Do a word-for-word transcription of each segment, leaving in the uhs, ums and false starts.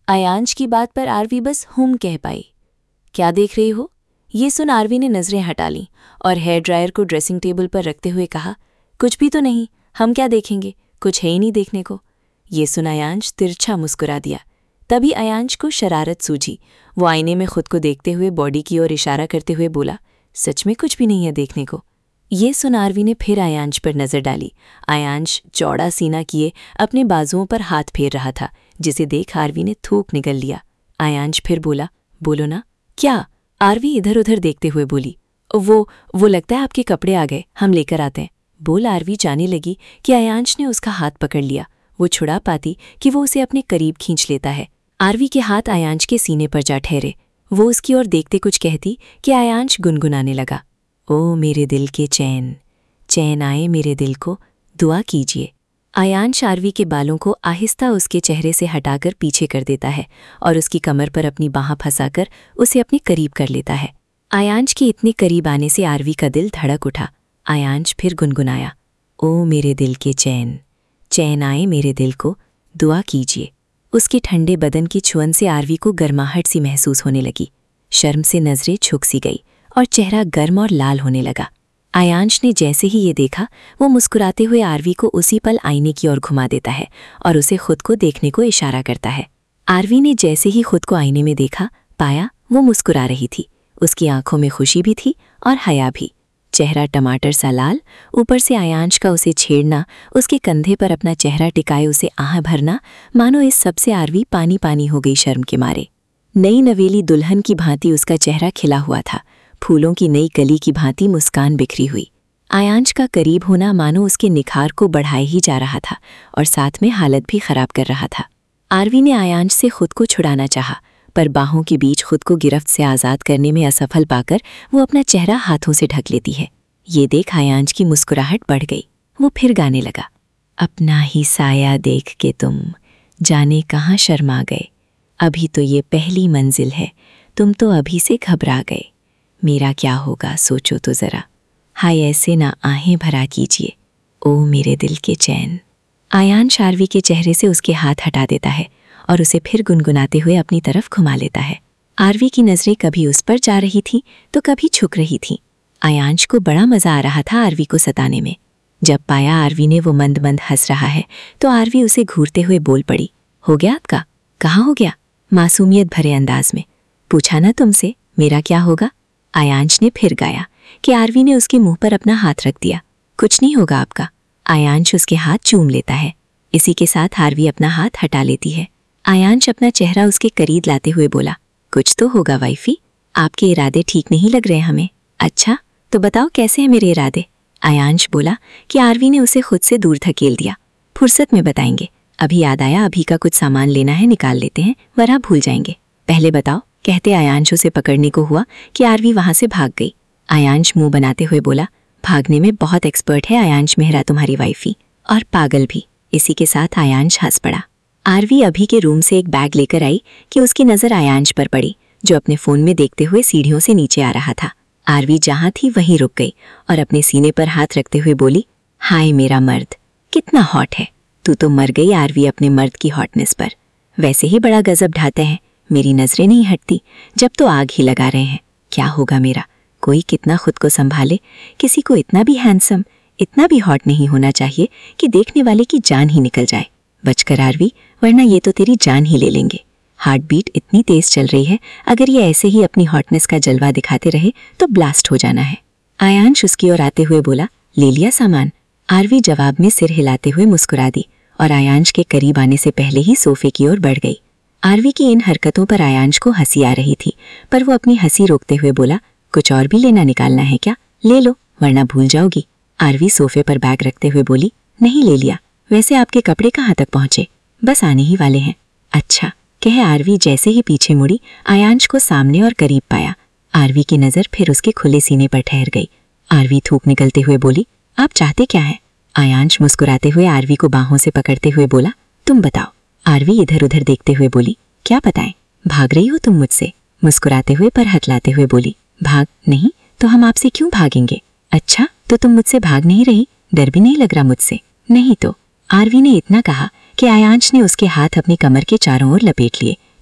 आयांश की बात पर आरवी बस हुम कह पाई। क्या देख रही हो? ये सुन आरवी ने नजरें हटा लीं और हेयर ड्रायर को ड्रेसिंग टेबल पर रखते हुए कहा, कुछ भी तो नहीं, हम क्या देखेंगे, कुछ है ही नहीं देखने को। ये सुन आयांश तिरछा मुस्कुरा दिया। तभी आयांश को शरारत सूझी। वो आईने में खुद को देखते हुए बॉडी की ओर इशारा करते हुए बोला, सच में कुछ भी नहीं है देखने को। ये सुन आरवी ने फिर आयांश पर नजर डाली। आयांश चौड़ा सीना किए अपने बाजुओं पर हाथ फेर रहा था, जिसे देख आरवी ने थूक निगल लिया। आयांश फिर बोला, बोलो ना। क्या? आरवी इधर उधर देखते हुए बोली, वो वो लगता है आपके कपड़े आ गए, हम लेकर आते हैं। बोल आरवी जाने लगी कि आयांश ने उसका हाथ पकड़ लिया। वो छुड़ा पाती कि वो उसे अपने करीब खींच लेता है। आरवी के हाथ आयांश के सीने पर जा ठहरे। वो उसकी ओर देखते कुछ कहती कि आयांश गुनगुनाने लगा, ओ मेरे दिल के चैन, चैन आए मेरे दिल को, दुआ कीजिए। आयांश आरवी के बालों को आहिस्ता उसके चेहरे से हटाकर पीछे कर देता है और उसकी कमर पर अपनी बाँह फंसाकर उसे अपने करीब कर लेता है। आयांश के इतने करीब आने से आरवी का दिल धड़क उठा। आयांश फिर गुनगुनाया, ओ मेरे दिल के चैन, चैन आए मेरे दिल को, दुआ कीजिए। उसके ठंडे बदन की छुअन से आरवी को गर्माहट सी महसूस होने लगी। शर्म से नजरें झुक सी गई और चेहरा गर्म और लाल होने लगा। आयांश ने जैसे ही ये देखा, वो मुस्कुराते हुए आरवी को उसी पल आईने की ओर घुमा देता है और उसे खुद को देखने को इशारा करता है। आरवी ने जैसे ही खुद को आईने में देखा, पाया वो मुस्कुरा रही थी। उसकी आंखों में खुशी भी थी और हया भी। चेहरा टमाटर सा लाल, ऊपर से आयांश का उसे छेड़ना, उसके कंधे पर अपना चेहरा टिकाए उसे आह भरना, मानो इस सब से आरवी पानी पानी हो गई शर्म के मारे। नई नवेली दुल्हन की भांति उसका चेहरा खिला हुआ था, फूलों की नई कली की भांति मुस्कान बिखरी हुई। आयांश का करीब होना मानो उसके निखार को बढ़ाए ही जा रहा था और साथ में हालत भी खराब कर रहा था। आरवी ने आयांश से खुद को छुड़ाना चाहा, पर बाहों के बीच खुद को गिरफ्त से आज़ाद करने में असफल पाकर वो अपना चेहरा हाथों से ढक लेती है। ये देख आयांश की मुस्कुराहट बढ़ गई। वो फिर गाने लगा, अपना ही साया देख के तुम जाने कहाँ शर्मा गए, अभी तो ये पहली मंजिल है, तुम तो अभी से घबरा गए, मेरा क्या होगा सोचो तो ज़रा, हाय ऐसे ना आहें भरा कीजिए, ओ मेरे दिल के चैन। आयांश आरवी के चेहरे से उसके हाथ हटा देता है और उसे फिर गुनगुनाते हुए अपनी तरफ घुमा लेता है। आरवी की नज़रें कभी उस पर जा रही थीं तो कभी झुक रही थीं। आयांश को बड़ा मज़ा आ रहा था आरवी को सताने में। जब पाया आरवी ने वो मंद मंद हंस रहा है तो आरवी उसे घूरते हुए बोल पड़ी, हो गया आपका? कहाँ हो गया? मासूमियत भरे अंदाज में पूछा ना तुमसे, मेरा क्या होगा? आयांश ने फिर गाया कि आरवी ने उसके मुंह पर अपना हाथ रख दिया। कुछ नहीं होगा आपका। आयांश उसके हाथ चूम लेता है। इसी के साथ आरवी अपना हाथ हटा लेती है। आयांश अपना चेहरा उसके करीब लाते हुए बोला, कुछ तो होगा वाइफी, आपके इरादे ठीक नहीं लग रहे हमें। अच्छा तो बताओ कैसे हैं मेरे इरादे? आयांश बोला कि आरवी ने उसे खुद से दूर धकेल दिया। फुर्सत में बताएंगे, अभी याद आया अभी का कुछ सामान लेना है, निकाल लेते हैं वरना भूल जाएंगे। पहले बताओ, कहते आयांश उसे पकड़ने को हुआ कि आरवी वहां से भाग गई। आयांश मुंह बनाते हुए बोला, भागने में बहुत एक्सपर्ट है आयांश मेहरा तुम्हारी वाइफी, और पागल भी। इसी के साथ आयांश हंस पड़ा। आरवी अभी के रूम से एक बैग लेकर आई कि उसकी नज़र आयांश पर पड़ी, जो अपने फ़ोन में देखते हुए सीढ़ियों से नीचे आ रहा था। आरवी जहाँ थी वहीं रुक गई और अपने सीने पर हाथ रखते हुए बोली, हाय मेरा मर्द, कितना हॉट है तू। तो मर गई आरवी अपने मर्द की हॉटनेस पर। वैसे ही बड़ा गजब ढाते हैं, मेरी नज़रें नहीं हटती जब तो आग ही लगा रहे हैं। क्या होगा मेरा? कोई कितना खुद को संभाले, किसी को इतना भी हैंडसम, इतना भी हॉट नहीं होना चाहिए कि देखने वाले की जान ही निकल जाए। बचकर आरवी, वरना ये तो तेरी जान ही ले लेंगे। हार्ट बीट इतनी तेज चल रही है, अगर ये ऐसे ही अपनी हॉटनेस का जलवा दिखाते रहे तो ब्लास्ट हो जाना है। आयांश उसकी ओर आते हुए बोला, ले लिया सामान? आरवी जवाब में सिर हिलाते हुए मुस्कुरा दी और आयांश के करीब आने से पहले ही सोफे की ओर बढ़ गई। आरवी की इन हरकतों पर आयांश को हंसी आ रही थी, पर वो अपनी हंसी रोकते हुए बोला, कुछ और भी लेना निकालना है क्या? ले लो वरना भूल जाओगी। आरवी सोफे पर बैग रखते हुए बोली, नहीं ले लिया। वैसे आपके कपड़े कहाँ तक पहुँचे? बस आने ही वाले हैं। अच्छा, कहे आरवी जैसे ही पीछे मुड़ी, आयांश को सामने और करीब पाया। आरवी की नज़र फिर उसके खुले सीने पर ठहर गई। आरवी थूक निकलते हुए बोली, आप चाहते क्या हैं? आयांश मुस्कुराते हुए आरवी को बाहों से पकड़ते हुए बोला, तुम बताओ। आरवी इधर उधर देखते हुए बोली, क्या बताएं? भाग रही हो तुम मुझसे? मुस्कुराते हुए पर हथलाते हुए बोली, भाग नहीं तो हम आपसे क्यों भागेंगे? अच्छा तो तुम मुझसे भाग नहीं रही, डर भी नहीं लग रहा मुझसे? नहीं तो। आरवी ने इतना कहा कि आयांश ने उसके हाथ अपनी कमर के चारों ओर लपेट लिए,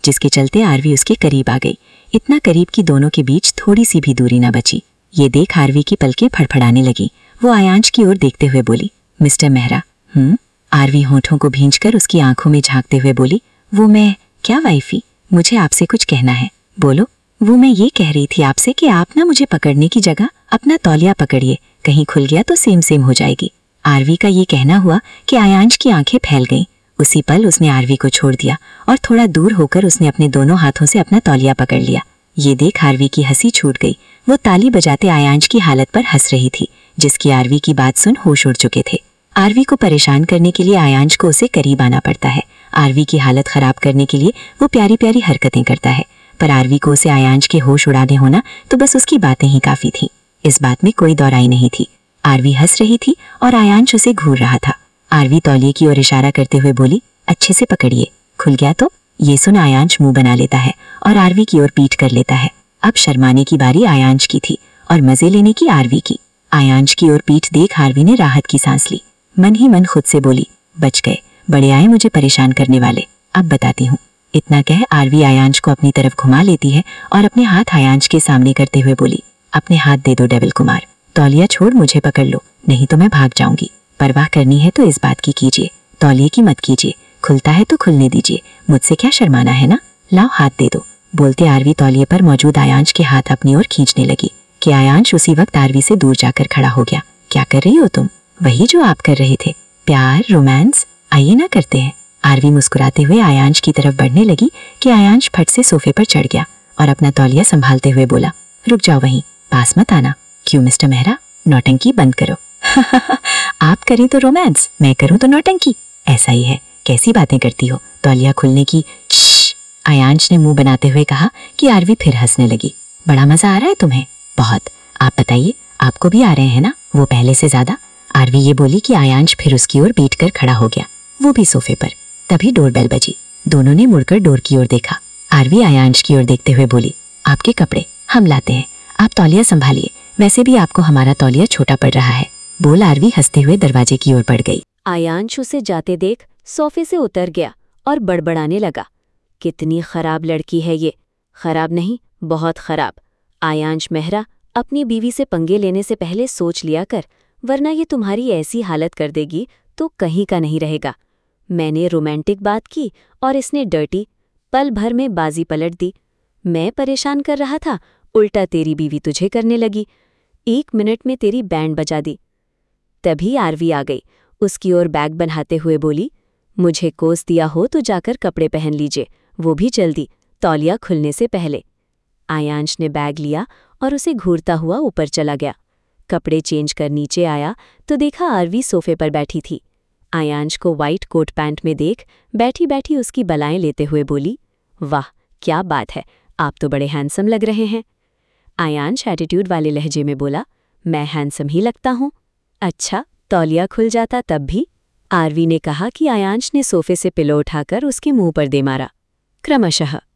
जिसके चलते आरवी उसके करीब आ गई, इतना करीब कि दोनों के बीच थोड़ी सी भी दूरी न बची। ये देख आरवी की पलकें फड़फड़ाने लगी। वो आयांश की ओर देखते हुए बोली, मिस्टर मेहरा। हम्म आरवी होठों को भींचकर उसकी आंखों में झांकते हुए बोली, वो मैं क्या वाइफी, मुझे आपसे कुछ कहना है, बोलो। वो मैं ये कह रही थी आपसे कि आप ना मुझे पकड़ने की जगह अपना तौलिया पकड़िए, कहीं खुल गया तो सेम सेम हो जाएगी। आरवी का ये कहना हुआ कि आयांश की आंखें फैल गईं। उसी पल उसने आरवी को छोड़ दिया और थोड़ा दूर होकर उसने अपने दोनों हाथों से अपना तौलिया पकड़ लिया। ये देख आरवी की हंसी छूट गई। वो ताली बजाते आयांश की हालत पर हंस रही थी, जिसकी आरवी की बात सुन होश उड़ चुके थे। आरवी को परेशान करने के लिए आयांश को उसे करीब आना पड़ता है। आरवी की हालत खराब करने के लिए वो प्यारी प्यारी हरकतें करता है, पर आरवी को उसे आयांश के होश उड़ाने होना तो बस उसकी बातें ही काफी थी। इस बात में कोई दौराई नहीं थी। आरवी हंस रही थी और आयांश उसे घूर रहा था। आरवी तौलिए की ओर इशारा करते हुए बोली, अच्छे से पकड़िए, खुल गया तो। ये सुन आयांश मुंह बना लेता है और आरवी की ओर पीठ कर लेता है। अब शर्माने की बारी आयांश की थी और मजे लेने की आरवी की। आयांश की ओर पीठ देख आरवी ने राहत की सांस ली। मन ही मन खुद से बोली, बच गए, बड़े आए मुझे परेशान करने वाले, अब बताती हूँ। इतना कह आरवी आयांश को अपनी तरफ घुमा लेती है और अपने हाथ आयांश के सामने करते हुए बोली, अपने हाथ दे दो डेविल कुमार, तौलिया छोड़ मुझे पकड़ लो, नहीं तो मैं भाग जाऊंगी। परवाह करनी है तो इस बात की कीजिए, तौलिए की मत कीजिए, खुलता है तो खुलने दीजिए, मुझसे क्या शर्माना है ना, लाओ हाथ दे दो। बोलते आरवी तौलिए पर मौजूद आयांश के हाथ अपनी ओर खींचने लगी कि आयांश उसी वक्त आरवी से दूर जाकर खड़ा हो गया। क्या कर रही हो तुम? वही जो आप कर रहे थे, प्यार रोमांस, आइए ना करते हैं। आरवी मुस्कुराते हुए आयांश की तरफ बढ़ने लगी कि आयांश फट से सोफे पर चढ़ गया और अपना तौलिया संभालते हुए बोला, रुक जाओ वहीं, पास मत आना। क्यों मिस्टर मेहरा, नौटंकी बंद करो। आप करें तो रोमांस, मैं करूं तो नौटंकी, ऐसा ही है, कैसी बातें करती हो, तौलिया खुलने की। आयांश ने मुंह बनाते हुए कहा कि आरवी फिर हंसने लगी। बड़ा मजा आ रहा है तुम्हें? बहुत। आप बताइए, आपको भी आ रहे हैं ना, वो पहले से ज्यादा। आरवी ये बोली कि आयांश फिर उसकी ओर पीट कर खड़ा हो गया, वो भी सोफे पर। तभी डोरबेल बजी। दोनों ने मुड़कर डोर की ओर देखा। आरवी आयांश की ओर देखते हुए बोली, आपके कपड़े हम लाते हैं, आप तौलिया संभालिए, वैसे भी आपको हमारा तौलिया छोटा पड़ रहा है। बोल आरवी हंसते हुए दरवाजे की ओर बढ़ गई। आयांश उसे जाते देख सोफे से उतर गया और बड़बड़ाने लगा, कितनी खराब लड़की है ये, खराब नहीं बहुत खराब। आयांश मेहरा, अपनी बीवी से पंगे लेने से पहले सोच लिया कर, वरना ये तुम्हारी ऐसी हालत कर देगी तो कहीं का नहीं रहेगा। मैंने रोमांटिक बात की और इसने डर्टी, पल भर में बाजी पलट दी। मैं परेशान कर रहा था, उल्टा तेरी बीवी तुझे करने लगी, एक मिनट में तेरी बैंड बजा दी। तभी आरवी आ गई, उसकी ओर बैग बनाते हुए बोली, मुझे कोस दिया हो तो जाकर कपड़े पहन लीजिए, वो भी जल्दी, तौलिया खुलने से पहले। आयांश ने बैग लिया और उसे घूरता हुआ ऊपर चला गया। कपड़े चेंज कर नीचे आया तो देखा आरवी सोफे पर बैठी थी। आयांश को वाइट कोट पैंट में देख बैठी बैठी उसकी बलाएं लेते हुए बोली, वाह क्या बात है, आप तो बड़े हैंडसम लग रहे हैं। आयांश एटीट्यूड वाले लहजे में बोला, मैं हैंडसम ही लगता हूँ। अच्छा, तौलिया खुल जाता तब भी? आरवी ने कहा कि आयांश ने सोफे से पिलो उठाकर उसके मुंह पर दे मारा। क्रमशः